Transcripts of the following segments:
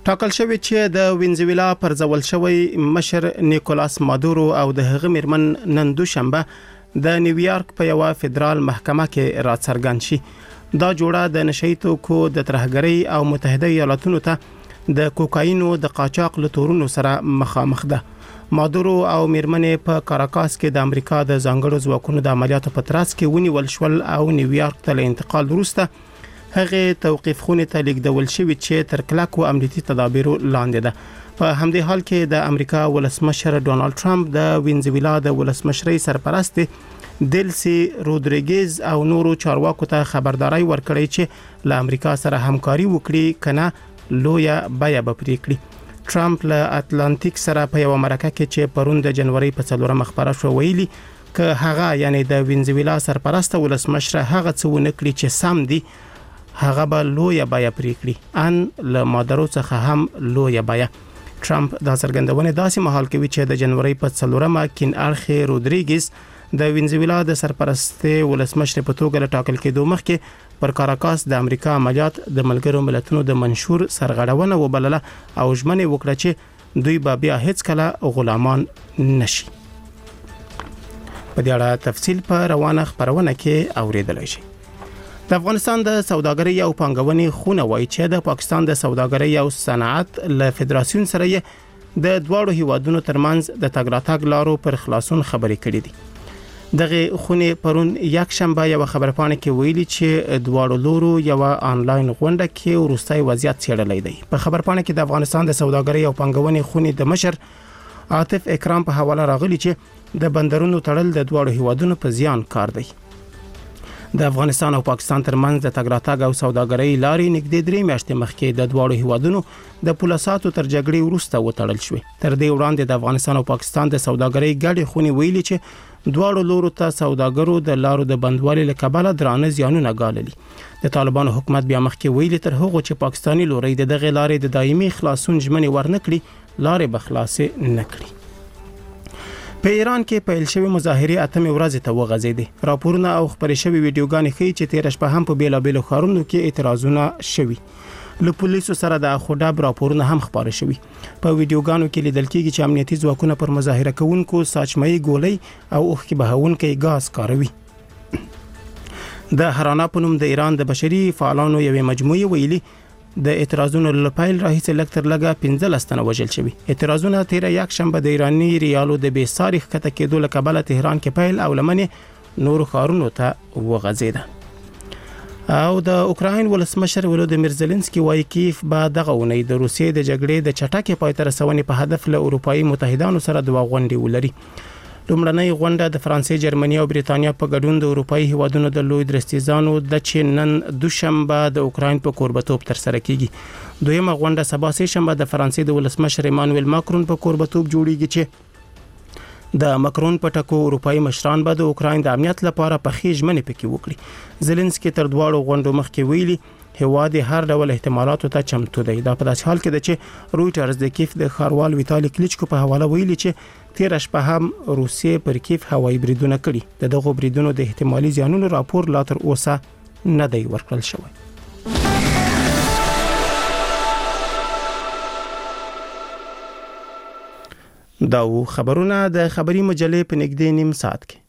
ټاکل شوی چې د وینزویلا پر ځول شوی مشر نیکولاس مادورو او د هغه میرمن نن دوشنبه د نیویارک په یو فدرال محکمه کې راڅرګند شي. دا جوړه د نشئی توکو د ترهګرۍ او متحده ایالاتونو ته د کوکاینو د قاچاق له تورونو سره مخامخ ده. مادورو او میرمنې په کاراکاس کې د امریکا د ځانګړو ځواکونو د عملیاتو په ترڅ کې ونیول شول او نیویارک ته له انتقال وروسته هغه توقيف خونې ته لیږدول شوی چې تر کلکو امنیتي تدابیرو لاندې ده. په همدې حال کې د امریکا ولسمشر ډونالد ټرمپ د وینزویلا د ولسمشرۍ سرپرست دلسی رودریګز او نورو چارواکو ته خبرداري ورکړې چې له امریکا سره همکاري وکړي کنه لویه بیا به پرې کړي. ټرمپ له اتلانتیک سره په یو مرکه کې چې پرون د جنوري په 4 مخبره شو ویلي ک هغه یعنی د وینزویلا سرپرست ولسمشر هغه څه ونه کړی چې سم دي هغه به لویه بیا پرې کړي ان له مادورو څخه هم لویه بیا. ټرمپ دا څرګندونه داسې مهال کوي چې د جنوري په 4 کین ارخه رودریګز د وینزویلا د سرپرست ولسمشر په توګه له ټاکل کېدو مخکې پر کاراکاس د امریکا عملیات د ملګرو ملتونو د منشور سرغړونه وبلله او ژمنه وکړه چې دوی به بیا هیڅ کله غلامان نشي. په دې اړه تفصیل په روانه خبرونه کې اوریدل شي. د افغانستان د سوداګرۍ او پانګونې خونه وایي چې د پاکستان د سوداګرۍ او صنعت له فدراسیون سره د دواړو هیوادونو ترمنځ د تګ راتګ لارو پر خلاصون خبرې کړې دي. دغه خونه پرون یک شنبه یو خبرپاڼه کې ویلي چې دواړو لورو یو آنلاین غونډه کې وروستي وضعیت څېړلې دی. په خبرپاڼه کې د افغانستان د سوداګرۍ او پانګونې خونه د مشر عاطف اکرام په حواله راغلی چې د بندرونو تړل د دواړو هیوادونو په زیان کار دی. د افغانستان او پاکستان ترمنځ د تګ راتګ او سوداګرۍ لارې نږدې 3 میاشتې مخکې د دواړو هیوادونو د پولیساتو تر جګړې وروسته وتړل شوې. تر دې وړاندې د افغانستان او پاکستان د سوداګرۍ ګډې خونې ویلي چې دواړو لورو ته سوداګرو د لارو د بندوالي له کبله درانه زیانونه ګاللي. د طالبانو حکومت بیا مخکې ویلي تر هغه چې پاکستاني لوري دغه لارې د دایمي خلاصون ژمنې ورنکړي لارې به خلاصې نکړي. په ایران کې پیل شوی مظاهره اتمه ورځ ته وغځیدي. راپورونه او خبري شوی ویډیوګانې ښیي چې 13 شپه هم په بیلابیلو ښارونو کې اعتراضونه شوي. له پولیسو سره د خوداب راپورونه هم خبري شوي. په ویډیوګانو کې لیدل کېږي چې امنیتي ځواکونه پر مظاهره کوونکو ساچمي ګولۍ او اوښکې بهونکي غاز کاروي. د هرانا په نوم د ایران د بشري فعالانو یوې مجموعه ویلي د اعتراضونو لپاره راهیسه لکتر لګه 15 تنه وژل شوی. اعتراضونه 13 شنبه د ایرانی ریالو د بې ساري کته کېدو له کبله تهران کې پیل او لمنې نور ښارونو ته وغځیده. او د اوکراین ولسمشر ولودیمیر زيلنسکي وایي کیف به دغه ونې د روسیې د جګړې د چټکې پای ته رسونې په هدف له اروپایي متحدانو سره د غونډې ولري. لومړنۍ غونډه د فرانسې، جرمني او بریتانیا په ګډون د اروپایي هیوادونو د لوی درستیزانو د چینن دوشنبه د اوکراین په کوربتوب تر سره کیږي. دویمه غونډه سبا سه شنبه د فرانسې د ولسمشر ایمانوئل ماکرون په کوربتوب جوړیږي چې د ماکرون په ټکو اروپایي مشران به د اوکراین د امنیت لپاره په خېژمنې پکې وکړي. زيلنسکي تر دواړو غونډو مخکې ویلي هواد هر ډول احتمالاتو ته چمتو دی. دا په داسې حال کې ده چې رويټرز د کیف د ښاروال ویتالي کلیچکو په حواله ویلي چې 13 شپه هم روسیې پر کیف هوایي بریدونه کړي. دغه بریدونو د احتمالي زیانونو راپور لا تر اوسه نه دی ورکړل شوی. دا خبرونه د خبري مجلې په نږدې نیم ساعت کې.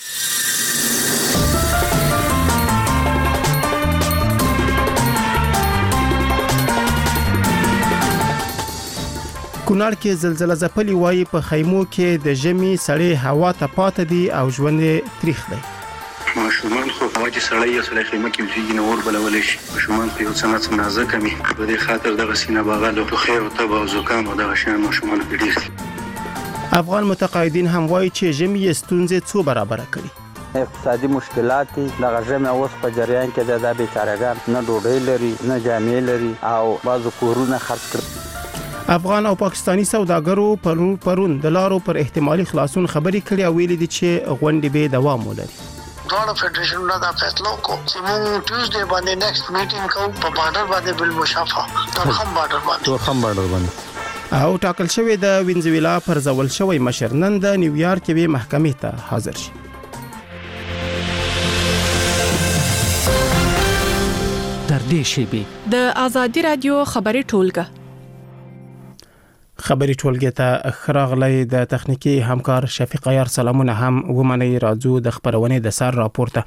کونړ کې زلزلہ ځپلي وایي په خیمو کې د ژمي سړې هوا ته پاتې دي او ژوند تریخ دی. ماشومان خو هوا چې سړی یا سړی خیمه کې اوسېږي نو اور بلولی شي. ماشومان په یو څه نازکه وي، په دې خاطر دغه سینه بغل او ټوخی او تبه او زکام او دغه شیان ماشومانو کې ډېر دي. افغان متقاعدین هم وایي چې ژمي یې ستونزې څو برابره کړي. اقتصادي مشکلات دي. دغه ژمي اوس په جریان کې د بیچارهګان نه ډوډۍ لري نه جامې لري او بعضو کورونه خرڅ کړي. افغان او پاکستانی سوداګرو پرون د لارو پر احتمالي خلاصون خبري کړي او ویلي دي چې غونډې به دوام ولري. دواړو فدریشنونو دا فیصله وکړه چې موږ ټیوزډے باندې نیکسټ میټینګ کوو په بارډر باندې بالمشافه تورخم بارډر باندې. او ټاکل شوی د وینزویلا پر ځول شوی مشر نن د نیویارک کې محکمې ته حاضر شي. در دې شی به د ازادي رادیو خبري ټولګه خبري ټولګي ته خراغلی د تخنیکی همکار شفیق عیار سلامونه هم ومني راځو د خبرونې د سر راپورته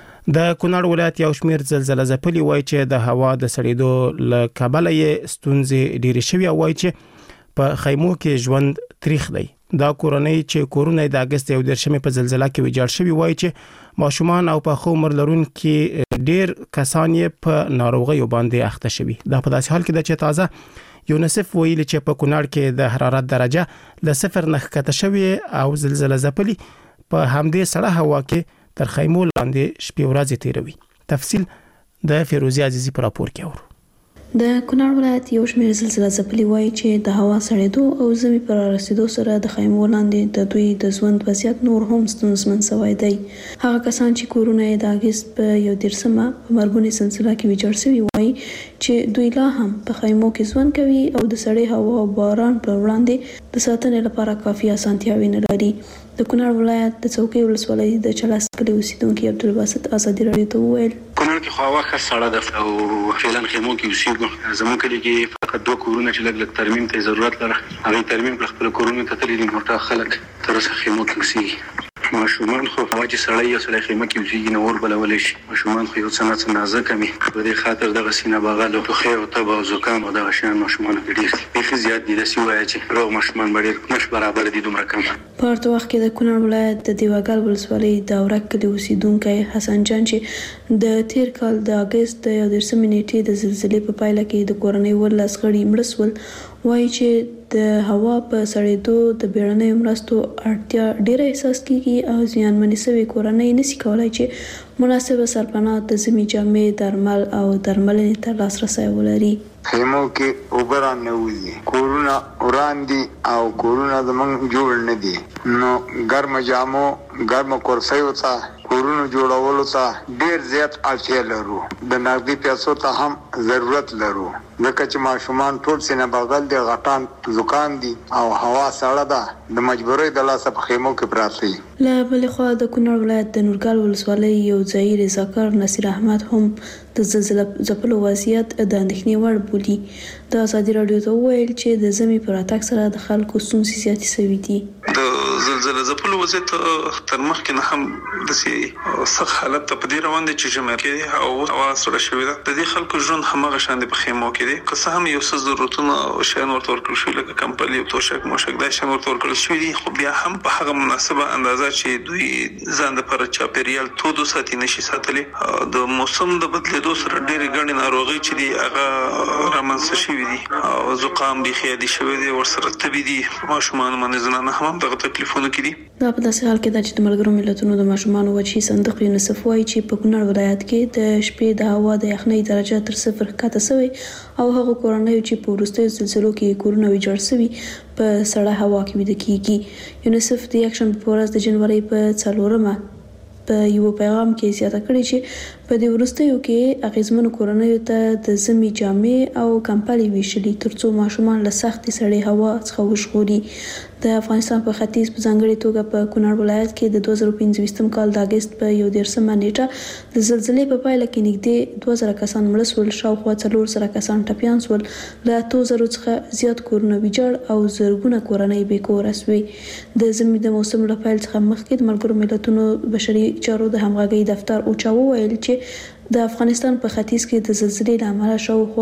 د کونړ ولایت یو شمیر زلزلې ځپلي وای چې د هوا د سړېدو له کبله یې ستونزې ډېرې شوي وای چې په خیمو کې ژوند تاریخ دی دا کورنۍ چې کورونه د اگست 11 په زلزلہ کې ویجاړ شوي وای چې ماشومان او په خو عمر لرونکي ډېر کسان یې په ناروغیو باندې اخته شوي دا په داسې حال کې د چې تازه یونیسف ویلي چې په کونړ کې د حرارت درجه ل 0 نه ښکته شوی او زلزلې ځپلي په همدې سړه هوا کې تر خیمو لاندې شپې ورځې تیروي تفصیل د فیروزی عزیزی پر راپور کې اورو د کونړ ولایت یو شمېر زلزلې ځپلي وایي چې د هوا سړېدو او زمي پر رسیدو سره د خیمو لاندې د دوی د ژوند وضعیت نور هم ستونزمن شوی دی هغه کسان چې کورونه یې د اگست په 11 په مرګونی زلزلہ کې ویجاړ شوي وایي چې دوی لا هم په خیمو کې ژوند کوي او د سړې هوا او باران پر وړاندې د ساتنې لپاره کافي اسانتیاوې نه لري د کونړ ولایت د څوکۍ ولسوالۍ د چلاس کلي اوسیدونکي عبدالباسط ازادي راډیو ته وویل کونړ کې خو هوا ښه سړه ده او فعلا خیمو کې اوسېږو زموږ کلي کې فقط 2 کورونه چې لږ ترمیم ته ضرورت لري هغه ترمیم پر خپل کورونه ته تللي دي نو خلک تر اوسه خیمو کې اوسېږي ماشومان خو هوا چې سړی یا سړی خیمه کې اوسېږي نو اور بلولی شي ماشومان خو یو څه نازک مي په دې خاطر دغه سینه باغل او خو او تبه او زکام او دغه شان ماشومان کې ډېر بيخي زیات دي د سی وایي چې روغ ماشومان ډېر نش برابر دي دومره کم په ورته وخت کې د کونړ ولایت د دیوګل ولسوالۍ د اورک کلي اوسیدونکی حسن جان چې د تیر کال د اگست 11 نیټې د زلزلې په پایله کې د کورنۍ ولس غړي مړ شول وایي چې د هوا په سړېدو د بیړنۍ مرستو اړتیا ډېر احساس کیږي او ځانمنې سوي کورنۍ نشي کولای چې مناسبه سرپناه د زمي جامې درمل او درملنې ته لاسرسی ولري خیمو کې اوبران نه وي کورونه وراندي او کورونه زمونږ جوړ نه دي نو ګرم جامو ګرم کورسۍ وتا کورونو جوړولو ته ډیر زیات اړتیا لرو د نقدي پیسو ته هم ضرورت لرو ځکه چې ماشومان ټول سینه بغل دي غټان زکام دي او هوا سړه ده د مجبورۍ د لاسه په خیمو کې پراته دي له بلې خوا د کونړ ولایت د نورګل ولسوالۍ یو ځایي رضاکار نصیر احمد هم د زلزلې ځپلو وضعیت د اندېښنې وړ بولي د ازادي راډیو ته وویل چې د زمي پر اتاک سره د خلکو ستونزې زیاتې شوي دي د زلزلې ځپلو وضعیت تر مخکې نه هم د سخت حالت ته په دې روان دي چې ژمی کې او هوا سړه شوې ده د دې خلکو ژوند همغه شان دی په خیمو کې دي که څه هم یو څه ضرورتونه او شیان ورته ورکړل شوي لکه کمپلي او توشک موشک دا شیان ورته ورکړل شوي دي خو بیا هم په هغه مناسبه اندازه چې دوی ځان لپاره چاپیریال تودو ساتي نشي ساتلی د موسم د بدلیدو سره ډېرې ګڼې ناروغۍ چې دي هغه رامنځته شوي دي او زکام بيخي دي شوی دي ورسره تبي دي ماشومان باندې زنانه هم دغه تکلیفونه کړي دا په داسې حال کې د چې د ملګرو ملتونو د ماشومان وچی صندوق یونیسف وایي چې په کونړ ولایت کې د شپې د هوا د یخنۍ درجه تر 0 ښکته شوی او هغه کورنۍ چې په وروستیو زلزلو کې کورونه ویجاړ شوي په سړه هوا کې ویده کیږي یونیسف د یکشنبه په ورځ د جنوري په 4 په یو پیغام کې زیاته کړې چې په دې وروستیو کې اغیزمنو کورنیو ته د زمي جامې او کمپلي ویشلي ترڅو ماشومان له سختې سړې هوا څخه وژغوري د افغانستان په ختیځ په ځانګړي توګه په کونړ ولایت کې د 2015 کال د اگست په 11 نیټه د زلزلې په پایله کې نږدې 2000 کسان مړ شول شاوخوا 400 کسان ټپیان شول له 2000 څخه زیات کورونه ویجاړ او زرګونه کورنۍ بې کوره شوې د زمي د موسم له پیل څخه مخکې د ملګرو ملتونو بشري چارو د همغږي دفتر اوچاو ویل چې د افغانستان په ختیځ کې د زلزلې لامل شاوخوا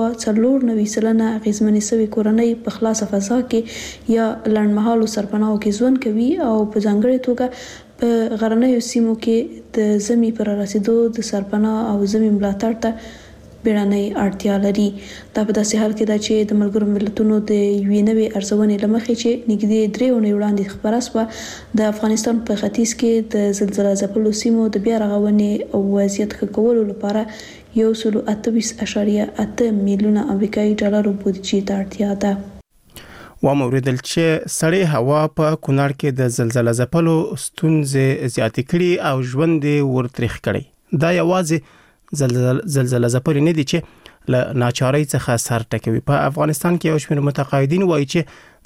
490% اغیزمنې شوي کورنۍ په خلاصه فضا کې یا لړمحالو سرپناهو کې ژوند کوي او په ځانګړي توګه په غرنیو سیمو کې د زمي پر رسیدو د سرپناه او زمي ملاتړ ته بیړنۍ اړتیا لري دا په داسې حال کې ده چې د ملګرو ملتونو د یوې نوې ارزونې لمخې چې نږدې 3 اونۍ وړاندې خبره شوه د افغانستان په ختیځ کې د زلزلې ځپلو سیمو د بیا رغونې او وضعیت ښه کولو لپاره 128.8 میلیونه امریکایي ډالر بودیجې ته اړتیا ده وموریدل چې سړې هوا په کونړ کې د زلزلې ځپلو ستونزې زیاتې کړي او ژوند ورتریخ کړي دا یوازې زلزلې ځپلې نه دي چې له ناچارۍ څخه سر ټکوي په افغانستان کې یو شمېر متقاعدین وایي چې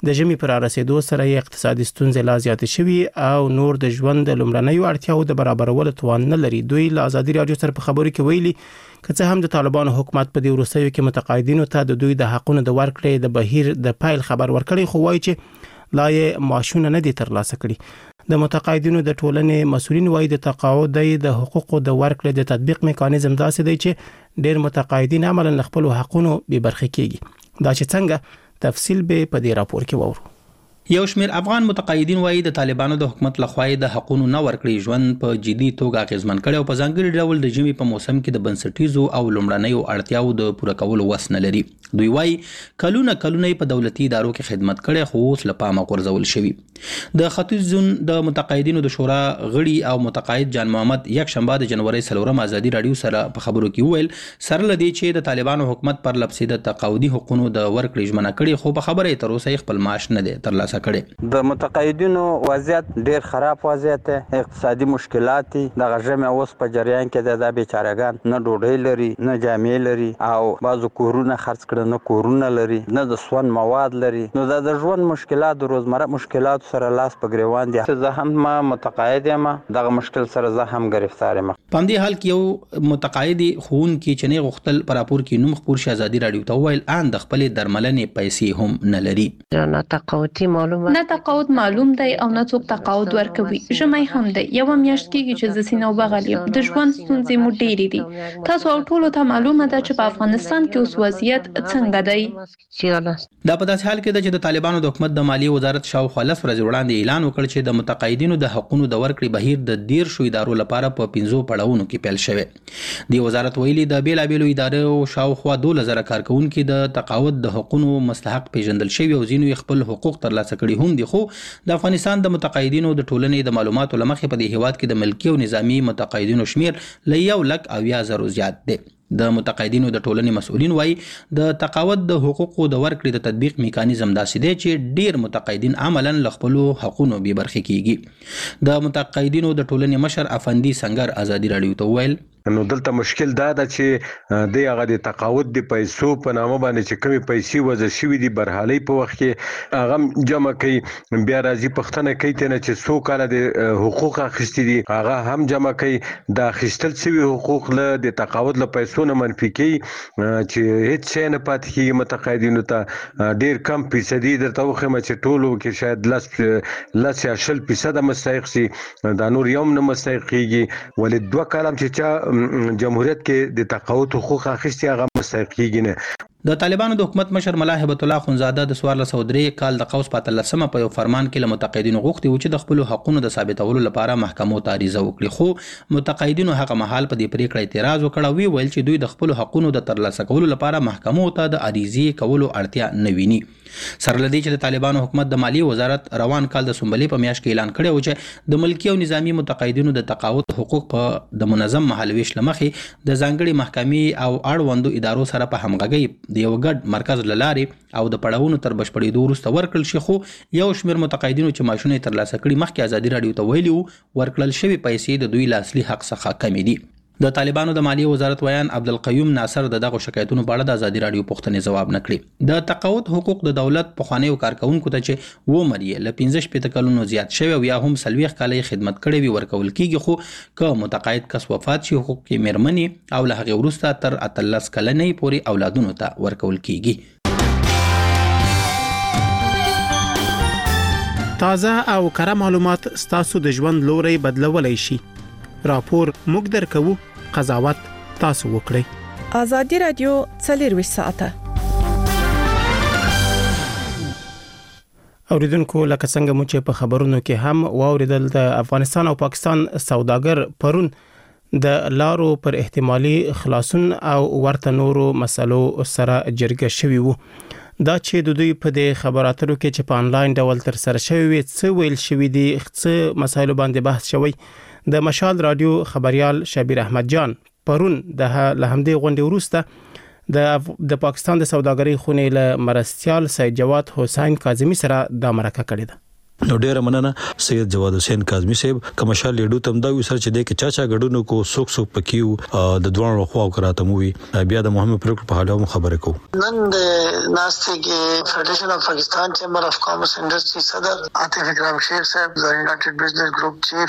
د ژمي پر رسیدو سره اقتصادي ستونزې لا زیاتې شوي او نور د ژوند د لومړنیو اړتیاو د برابرولو توان نه لري. دوی له ازادي رادیو سره په خبرو کې ویلي که څه هم د طالبانو حکومت په دې وروستیو کې متقاعدینو ته د دوی د حقونو د ورکړې د بهیر د پایل خبر ورکړي، خو وایي چې لا یې معاشونه نه دي ترلاسه کړي. د متقاعدینو د ټولنې مسؤلین وایي د تقاعد د حقوقو د ورکړې د تطبیق میکانیزم داسې دی چې ډېر متقاعدین عملاً له خپل حقونو بې برخې کیږي. دا چې څنګه تفصیل به په دې راپور کې وورو. یو شمېر افغان متقاعدین وایي د طالبانو د حکومت لخوا د حقونو نه ورکړې ژوند په جدي توګه اغیزمن کړي او په ځانګړي ډول د ژمي په موسم کې د بنسټیزو او لومړنیو اړتیاو د پوره کولو وس نه لري. دوی وایي کلونه په دولتي ادارو کې خدمت کړي خو اوس له پامه غورځول شوي. د ختیځ زون د متقاعدینو د شورا غړي او متقاعد جان محمد یک شنبه د جنوري 4 ازادي رادیو سره په خبرو کې ویل سره لدی چې د طالبانو حکومت پر لپسې د تقاعدي حقوقو د ورکړې ژمنه کړي خو په خبره تر اوسه خپل معاش نه دی ترلاسه کړي. د متقاعدینو وضعیت ډیر خراب وضعیت دی، اقتصادي مشکلات دي. د غژمه اوس په جریان کې د بیچارهګان نه ډوډۍ لري نه جامې لري او بعضو کورونه خرڅ کړي نه کورونه لري نه د سون مواد لري. نو د ژوند مشکلات د روزمره مشکلات سره لاس په ګریوان دي. زه هم متقاعد یم، دغه مشکل سره زه هم گرفتار یم. په دې حال کې یو متقاعد خون کې چې نه غختل پر راپور کې نوم خبر شي ازادي رادیو ته ویل ان د خپل درملنې پیسې هم نه لري. نه تقاعدي معلومه معلوم دی او نه څوک تقاعد ورکوي. ژمی هم دی، یو میاشت کېږي چې زه سینو بغل یم. د ژوند ستونزې مو ډېرې دي. تاسو او ټولو ته معلومه ده چې په افغانستان کې اوس وضعیت څنګه دی. دا په داسې حال کې ده چې د طالبانو د حکومت د مالیې وزارت شاوخوا 10 ورځې وړاندې اعلان وکړ چې د متقاعدینو د حقوقو د ورکړې بهیر د 13 ادارو لپاره په 15 پړاوونو کې پیل شوی. د وزارت ویلي د بیلابېلو ادارو شاوخوا 2000 کارکونکو د تقاعد د حقوقو مستحق پیژندل شوی او ځینو خپل حقوق ترلاسه کړي هم دي. خو د افغانستان د متقاعدینو د ټولنې د معلوماتو لمخې په دې هیواد کې د ملکی او نظامی متقاعدینو شمیر ل 1,80,000 زیات دی. د متقاعدینو د ټولنې مسؤلین وایي د تقاعد د حقوقو د ورکړې د تطبیق میکانیزم داسې دی چې ډیر متقاعدین عملاً له خپل حقوقو بې برخې کیږي. د متقاعدینو د ټولنې مشر افندي سنگر ازادي رادیو ته ویل نو دلته مشکل دا ده چې د هغه د تقاعد د پیسو په نامه باندې چې کمی پیسې وځي شوی دي برحالي په وخت کې هغه جمع کوي، بیا راځي پښتنه کوي ته چې څو کال د حقوق اخیستي دي هغه هم جمع کوي. د اخیستل شوی حقوق له د تقاعد له پیسو نه منفي کوي چې هیڅ شی نه پاتې کیږي. متقاعدینو ته ډیر کم فیصدي درته وخم چې ټولو کې شاید 10% مستحق سي، دا نور یوم نه مستحق کیږي. ولې دوه کلم چې جمهوریت کې د تقاعد حقوق اخیستي هغه مستحق کیږي نه. د طالبانو د حکومت مشر ملا هبت الله خونزاده د 1403 کال د قوس په 13 په یو فرمان کې له متقاعدینو غوښتي و چې د خپل حقوقو د ثابتولو لپاره محکمو ته عریضه وکړي، خو متقاعدینو هغه مهال په دې پریکړه اعتراض وکړ او ویل چې دوی د خپل حقوقو د ترلاسه کولو لپاره محکمو ته د عریضې کولو اړتیا نه ویني. سره لدی چې د طالبانو حکومت د مالیې وزارت روان کال د سنبلې په میاشت کې اعلان کړی و چې د ملکی او نظامی متقاعدینو د تقاعد حقوق په د منظم مهالويش لمخې د ځانګړي محکمې او اړوندو ادارو سره په همغږي د یو ګډ مرکز لاري او د پړاوونو تر بشپړېدو وروسته ورکړل شي. خو یو شمېر متقاعدینو چې معاشونه ترلاسه کړي مخکې ازادي رادیو ته ویلي ورکړل شوی پیسې د دوی له اصلي حق څخه کمې دي. د طالبانو د مالیې وزارت ویان عبدالقیوم ناصر دغه شکایتونو په اړه د ازادي رادیو پوښتنې جواب نکړي. د تقاعد حقوق د دولت په خوانیو کارکونکو ته چې و مریه ل 15 کلونو زیات شوی او یا هم 40 کالې خدمت کړي وي ورکول کیږي، خو که متقاعد کس وفات شي حقوق کې میرمنې او له هغه وروسته تر 13 کلنې پورې اولادونو ته ورکول کیږي. تازه او کره معلومات ستاسو د ژوند لوري بدلولای شي. راپور موږ درکوو، قضاوت تاسو وکړئ. ازادي رادیو 24 ساعته. اوریدونکو لکه څنګه مو چې په خبرونو کې هم واوریدل د افغانستان او پاکستان سوداګر پرون د لارو پر احتمالي خلاصون او ورته نورو مسلو سره جرګه شوی وو. دا چې د دوی په د خبراتو کې چې په انلاین ډول تر سره شوی څه ویل شوی دي څه مسایلو باندې بحث شوی. د مشال رادیو خبريال شبیر احمد جان پرون د لهمدې غونډې وروسته د پاکستان د سوداګرۍ خونې له مرستيال سید جواد حسین کاظمی سره د مرکه کړې ده. نو ډیره مننه سید جواد حسین کاظمی صاحب کمشال لیډو تم دا وسر چې د کې چاچا غډونو کو سوک پکیو د دوه خو کراته موي بیا د مهمه پروګرام په حاله خبره کو نن د ناشته کې فدریشن اف پاکستان چیمبر اف کامرس انډستری صدر عاطف اکرام شیخ صاحب د یونایټډ بزنس ګروپ چیف